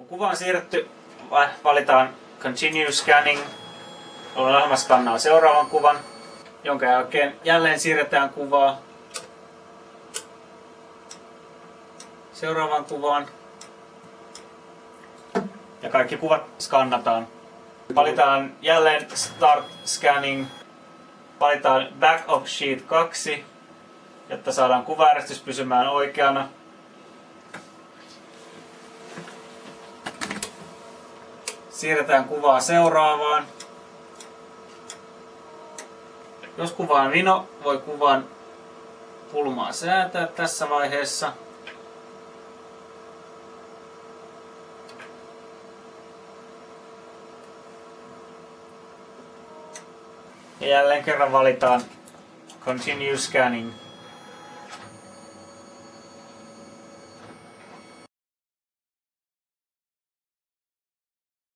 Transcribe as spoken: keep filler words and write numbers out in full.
Kun kuva on siirretty, valitaan Continue Scanning. Ohjelma skannaa seuraavan kuvan, jonka jälkeen jälleen siirretään kuvaa seuraavaan kuvaan. Ja kaikki kuvat skannataan. Valitaan jälleen Start Scanning. Valitaan Back of Sheet kaksi, jotta saadaan kuvajärjestys pysymään oikeana. Siirretään kuvaa seuraavaan. Jos kuva on vino, voi kuvan kulmaa säätää tässä vaiheessa. Ja jälleen kerran valitaan Continue Scanning.